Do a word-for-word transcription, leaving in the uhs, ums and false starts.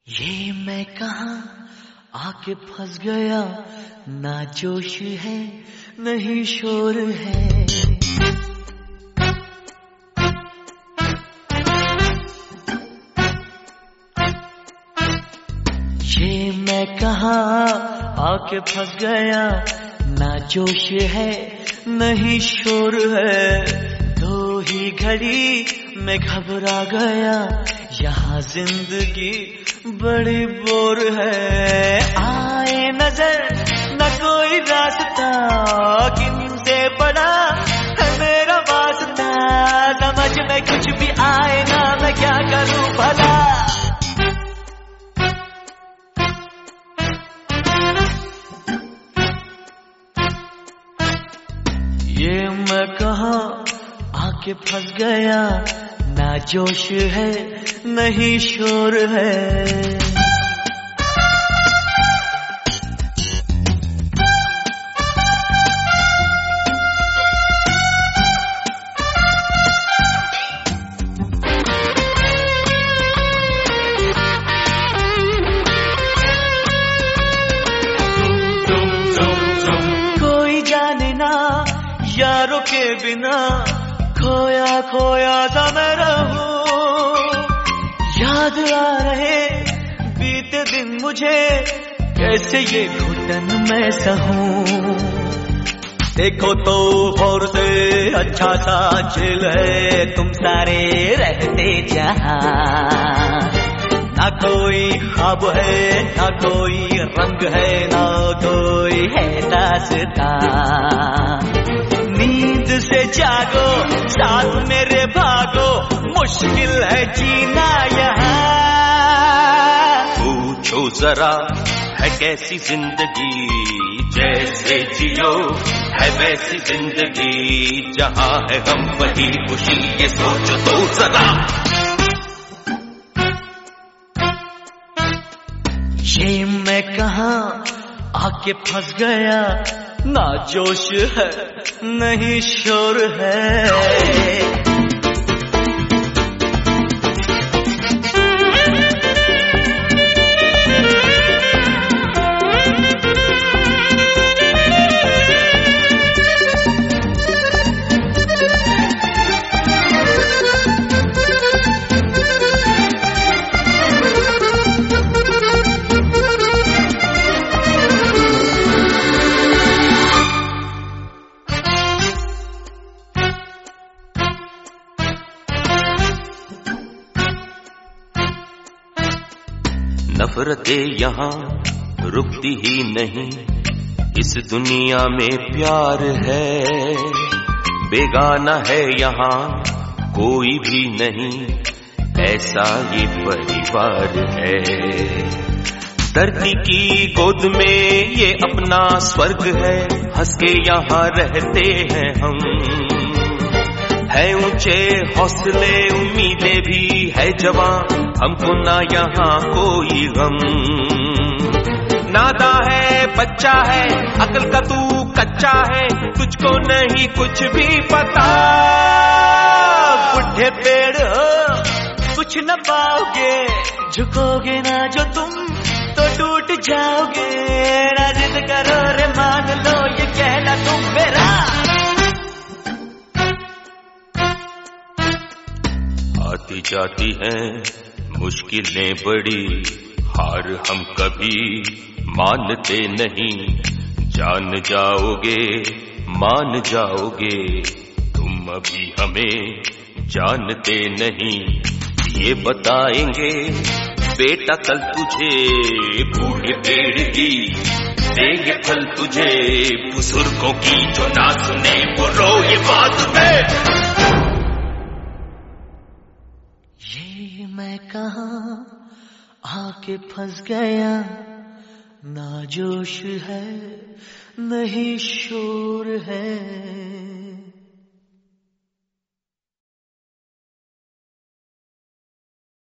ये मैं कहाँ आके फंस गया, ना जोश है नहीं शोर है। ये मैं कहाँ आके फंस गया, ना जोश है नहीं शोर है। दो ही घड़ी में घबरा गया, यहाँ जिंदगी बड़ी बोर है। आए नजर न कोई रास्ता, किनसे बड़ा है मेरा वास्ता। समझ में कुछ भी आए ना, मैं क्या करूं भला। ये मैं कहाँ आके फंस गया, ना जोश है नहीं शोर है। कोई जाने ना यारों के बिना, खोया खोया सा मैं रहूं। याद आ रहे बीते दिन मुझे, कैसे ये घुटन मैं सहूं। देखो तो और से अच्छा सा झील है, तुम सारे रहते जहां। ना कोई ख्वाब है ना कोई रंग है, ना कोई है दास्तां। नींद से जागो साथ मेरे भागो, मुश्किल है जीना यहाँ। पूछो जरा है कैसी जिंदगी, जैसे जियो है वैसी जिंदगी। जहाँ है गम वही खुशी, ये सोचो तो जरा। ये मैं कहाँ आके फंस गया, ना जोश है नहीं शोर है। नफरतें यहाँ रुकती ही नहीं, इस दुनिया में प्यार है। बेगाना है यहाँ कोई भी नहीं, ऐसा ये परिवार है। धरती की गोद में ये अपना स्वर्ग है, हंस के यहाँ रहते हैं हम। है ऊंचे हौसले उम्मीदें भी है जवां, हमको ना यहाँ कोई गम। नादा है बच्चा है अकल का तू कच्चा है, तुझको नहीं कुछ भी पता। बुढ़े पेड़ हो कुछ न पाओगे, झुकोगे ना जो तुम तो टूट जाओगे। ना जिद करो रे मान लो ये कहना तुम मेरा। आती जाती हैं मुश्किलें बड़ी, हार हम कभी मानते नहीं। जान जाओगे मान जाओगे, तुम अभी हमें जानते नहीं। ये बताएंगे बेटा कल तुझे, बूढ़े पेड़ की देंगे फल तुझे। बुजुर्गों की जो ना सुने वो रो ये बात है। ये मैं कहाँ आके फंस गया, ना जोश है नहीं शोर है।